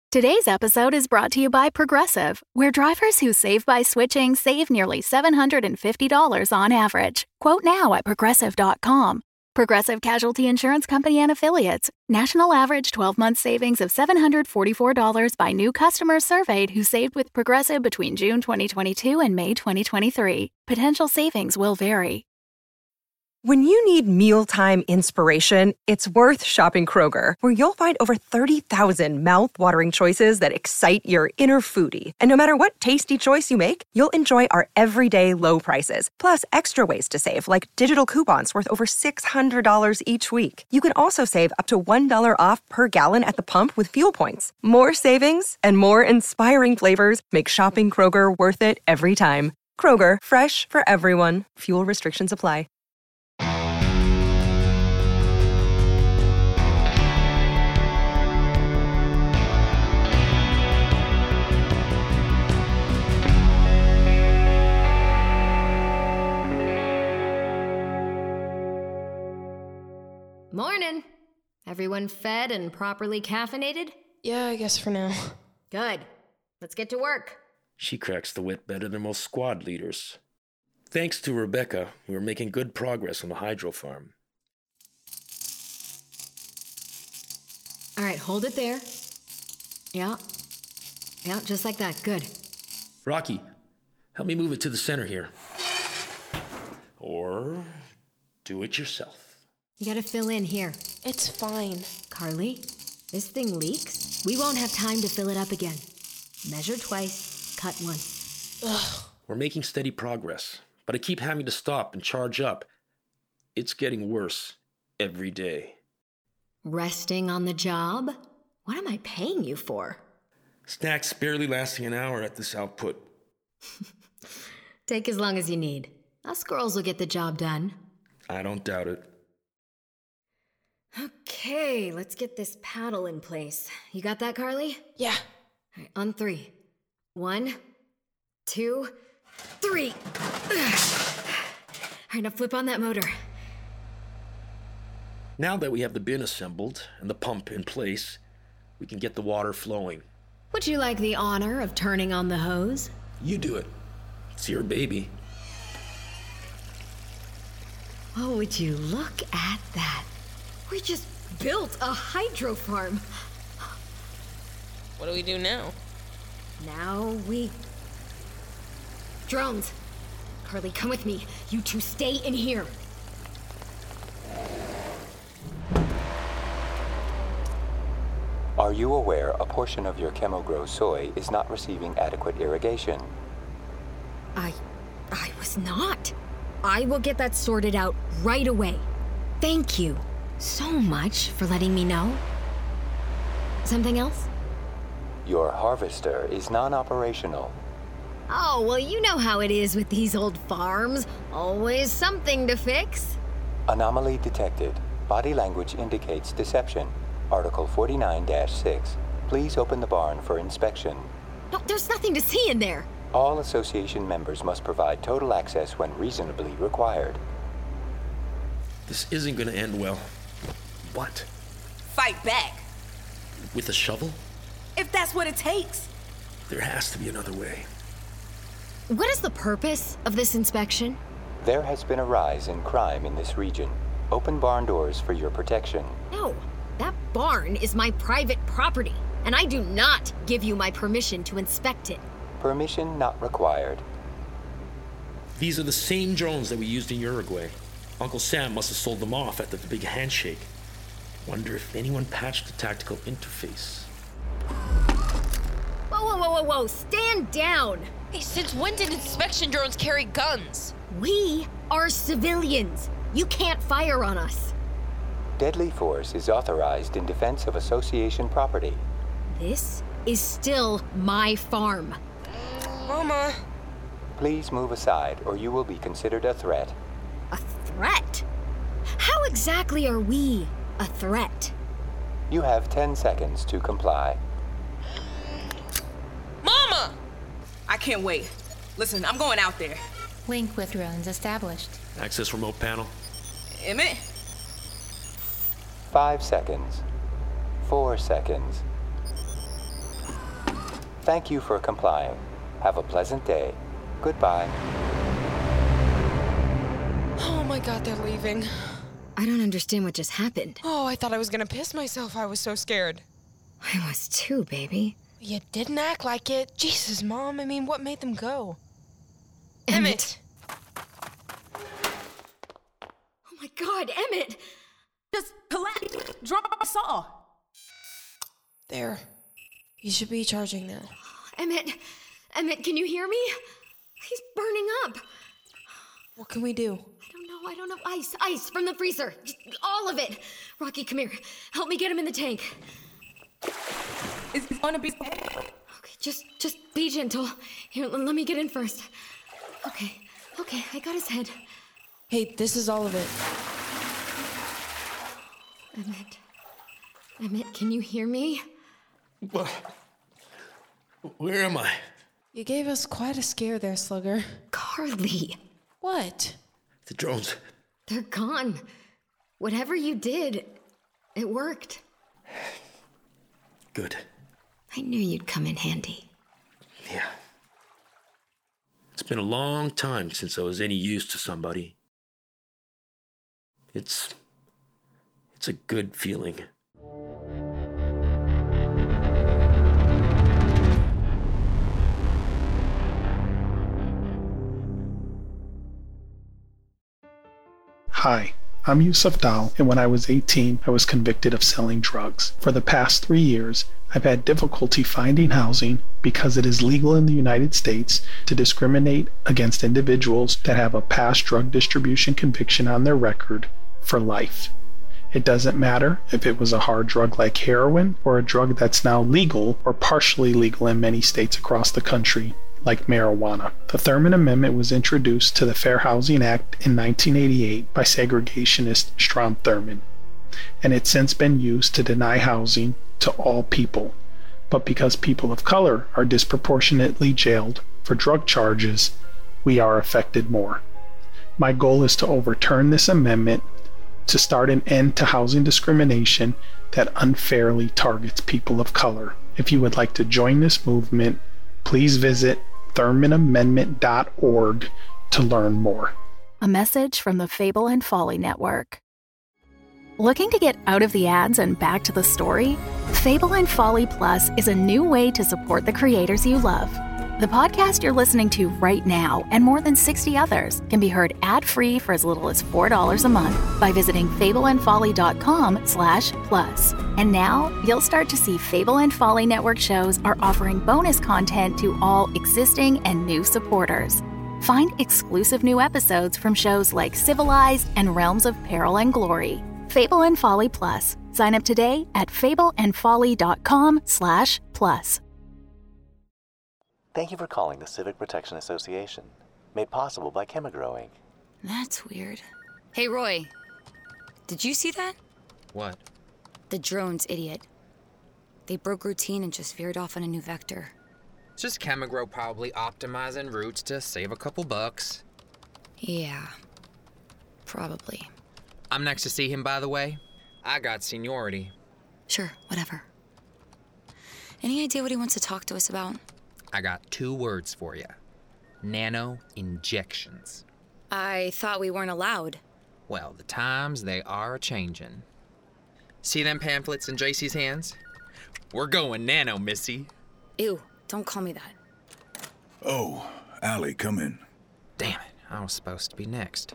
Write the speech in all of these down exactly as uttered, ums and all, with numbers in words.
Today's episode is brought to you by Progressive, where drivers who save by switching save nearly seven hundred fifty dollars on average. Quote now at progressive dot com. Progressive Casualty Insurance Company and Affiliates. National average twelve-month savings of seven hundred forty-four dollars by new customers surveyed who saved with Progressive between June twenty twenty-two and May twenty twenty-three. Potential savings will vary. When you need mealtime inspiration, it's worth shopping Kroger, where you'll find over thirty thousand mouth-watering choices that excite your inner foodie. And no matter what tasty choice you make, you'll enjoy our everyday low prices, plus extra ways to save, like digital coupons worth over six hundred dollars each week. You can also save up to one dollar off per gallon at the pump with fuel points. More savings and more inspiring flavors make shopping Kroger worth it every time. Kroger, fresh for everyone. Fuel restrictions apply. Morning. Everyone fed and properly caffeinated? Yeah, I guess for now. Good. Let's get to work. She cracks the whip better than most squad leaders. Thanks to Rebecca, we're making good progress on the hydro farm. All right, hold it there. Yeah. Yeah, just like that. Good. Rocky, help me move it to the center here. Or do it yourself. You gotta fill in here. It's fine. Carly, this thing leaks. We won't have time to fill it up again. Measure twice, cut once. Ugh. We're making steady progress, but I keep having to stop and charge up. It's getting worse every day. Resting on the job? What am I paying you for? Snacks barely lasting an hour at this output. Take as long as you need. Us girls will get the job done. I don't doubt it. Okay, let's get this paddle in place. You got that, Carly? Yeah. All right, on three. One, two, three. All right, now flip on that motor. Now that we have the bin assembled and the pump in place, we can get the water flowing. Would you like the honor of turning on the hose? You do it. It's your baby. Oh, would you look at that? We just built a hydro farm. What do we do now? Now we... Drones. Carly, come with me. You two stay in here. Are you aware a portion of your ChemoGrow soy is not receiving adequate irrigation? I... I was not. I will get that sorted out right away. Thank you so much for letting me know. Something else? Your harvester is non-operational. Oh, well, you know how it is with these old farms. Always something to fix. Anomaly detected. Body language indicates deception. Article forty-nine dash six. Please open the barn for inspection. No, there's nothing to see in there. All association members must provide total access when reasonably required. This isn't going to end well. What? Fight back. With a shovel? If that's what it takes. There has to be another way. What is the purpose of this inspection? There has been a rise in crime in this region. Open barn doors for your protection. No, that barn is my private property, and I do not give you my permission to inspect it. Permission not required. These are the same drones that we used in Uruguay. Uncle Sam must have sold them off after the big handshake. Wonder if anyone patched the tactical interface. Whoa, whoa, whoa, whoa, whoa, stand down! Hey, since when did inspection drones carry guns? We are civilians. You can't fire on us. Deadly force is authorized in defense of association property. This is still my farm. Mama. Please move aside or you will be considered a threat. A threat? How exactly are we a threat? You have ten seconds to comply. Mama! I can't wait. Listen, I'm going out there. Link with drones established. Access remote panel. Emmett? Five seconds. Four seconds. Thank you for complying. Have a pleasant day. Goodbye. Oh my god, they're leaving. I don't understand what just happened. Oh, I thought I was gonna piss myself. I was so scared. I was too, baby. You didn't act like it. Jesus, Mom. I mean, what made them go? Emmett! Oh my god, Emmett! Just collapse. Drop a saw. There. You should be charging now. Emmett! Emmett, can you hear me? He's burning up. What can we do? I don't know, I don't know. Ice, ice from the freezer. Just all of it. Rocky, come here. Help me get him in the tank. It's gonna be... Okay, just, just be gentle. Here, l- let me get in first. Okay, okay, I got his head. Hey, this is all of it. Emmett. Emmett, can you hear me? What? Where am I? You gave us quite a scare there, Slugger. Carly. What? The drones. They're gone. Whatever you did, it worked. Good. I knew you'd come in handy. Yeah. It's been a long time since I was any use to somebody. It's... It's a good feeling. Hi, I'm Yusuf Dal, and when I was eighteen, I was convicted of selling drugs. For the past three years, I've had difficulty finding housing because it is legal in the United States to discriminate against individuals that have a past drug distribution conviction on their record for life. It doesn't matter if it was a hard drug like heroin or a drug that's now legal or partially legal in many states across the country, like marijuana. The Thurman Amendment was introduced to the Fair Housing Act in nineteen eighty-eight by segregationist Strom Thurmond, and it's since been used to deny housing to all people. But because people of color are disproportionately jailed for drug charges, we are affected more. My goal is to overturn this amendment to start an end to housing discrimination that unfairly targets people of color. If you would like to join this movement, please visit thurman amendment dot org to learn more. A message from the Fable and Folly Network. Looking to get out of the ads and back to the story? Fable and Folly Plus is a new way to support the creators you love. The podcast you're listening to right now and more than sixty others can be heard ad-free for as little as four dollars a month by visiting fableandfolly.com slash plus. And now you'll start to see Fable and Folly Network shows are offering bonus content to all existing and new supporters. Find exclusive new episodes from shows like Civilized and Realms of Peril and Glory. Fable and Folly Plus. Sign up today at fableandfolly.com slash plus. Thank you for calling the Civic Protection Association, made possible by Chemigrowing. That's weird. Hey, Roy. Did you see that? What? The drones, idiot. They broke routine and just veered off on a new vector. It's just Chemigrow probably optimizing routes to save a couple bucks. Yeah. Probably. I'm next to see him, by the way. I got seniority. Sure, whatever. Any idea what he wants to talk to us about? I got two words for you. Nano injections. I thought we weren't allowed. Well, the times, they are a-changin'. See them pamphlets in J C's hands? We're going nano, Missy. Ew, don't call me that. Oh, Allie, come in. Damn it, I was supposed to be next.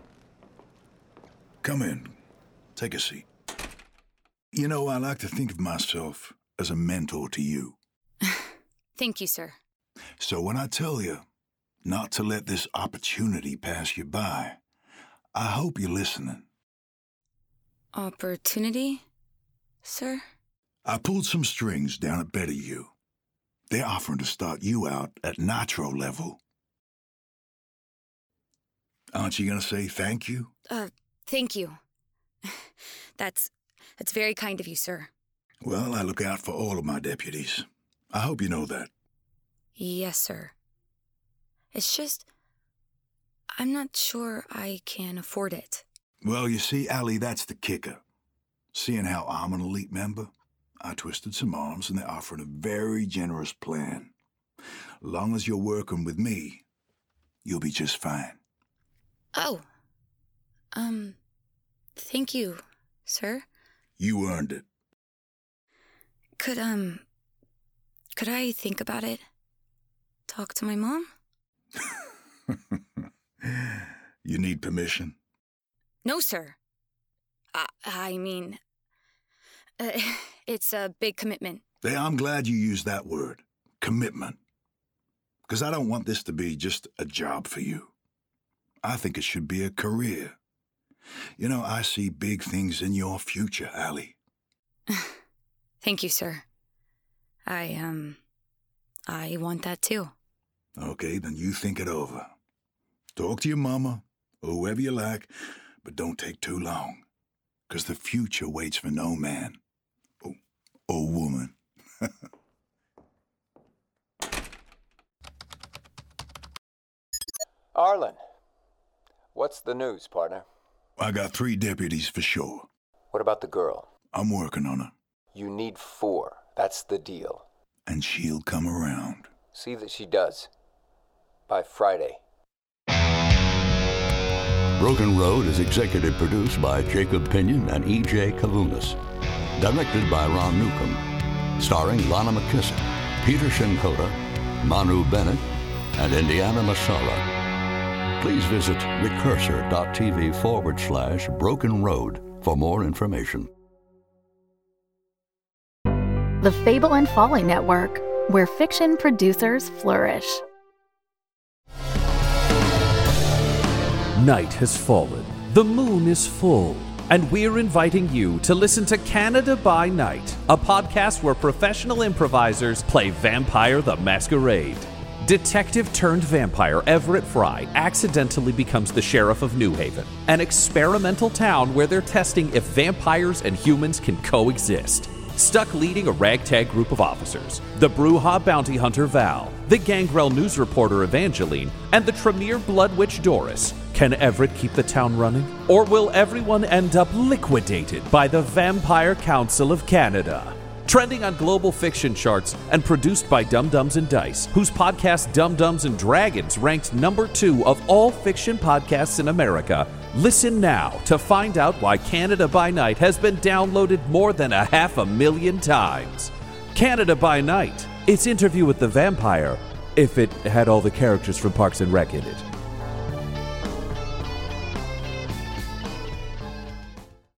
Come in. Take a seat. You know, I like to think of myself as a mentor to you. Thank you, sir. So when I tell you not to let this opportunity pass you by, I hope you're listening. Opportunity, sir? I pulled some strings down at Better You. They're offering to start you out at nitro level. Aren't you going to say thank you? Uh, thank you. That's, that's very kind of you, sir. Well, I look out for all of my deputies. I hope you know that. Yes, sir. It's just, I'm not sure I can afford it. Well, you see, Allie, that's the kicker. Seeing how I'm an elite member, I twisted some arms and they're offering a very generous plan. Long as you're working with me, you'll be just fine. Oh. Um, thank you, sir. You earned it. Could, um, could I think about it? Talk to my mom? You need permission? No, sir. I, I mean, uh, it's a big commitment. Hey, I'm glad you used that word, commitment. Because I don't want this to be just a job for you. I think it should be a career. You know, I see big things in your future, Allie. Thank you, sir. I, um, I want that too. Okay, then you think it over. Talk to your mama, or whoever you like, but don't take too long. Because the future waits for no man. Or, or woman. Arlen, what's the news, partner? I got three deputies for sure. What about the girl? I'm working on her. You need four. That's the deal. And she'll come around. See that she does. By Friday. Broken Road is executive produced by Jacob Pinion and E J Kavunas. Directed by Ron Newcomb. Starring Lana McKissick, Peter Shinkoda, Manu Bennett, and Indiana Masala. Please visit recursor.tv forward slash Broken Road for more information. The Fable and Folly Network, where fiction producers flourish. Night has fallen, the moon is full, and we're inviting you to listen to Canada by Night, a podcast where professional improvisers play Vampire the Masquerade. Detective-turned-vampire Everett Fry accidentally becomes the sheriff of New Haven, an experimental town where they're testing if vampires and humans can coexist. Stuck leading a ragtag group of officers, the Brujah bounty hunter Val, the Gangrel news reporter Evangeline, and the Tremere blood witch Doris. Can Everett keep the town running? Or will everyone end up liquidated by the Vampire Council of Canada? Trending on global fiction charts and produced by Dum Dums and Dice, whose podcast Dum Dums and Dragons ranked number two of all fiction podcasts in America. Listen now to find out why Canada by Night has been downloaded more than a half a million times. Canada by Night. It's Interview with the Vampire, if it had all the characters from Parks and Rec in it.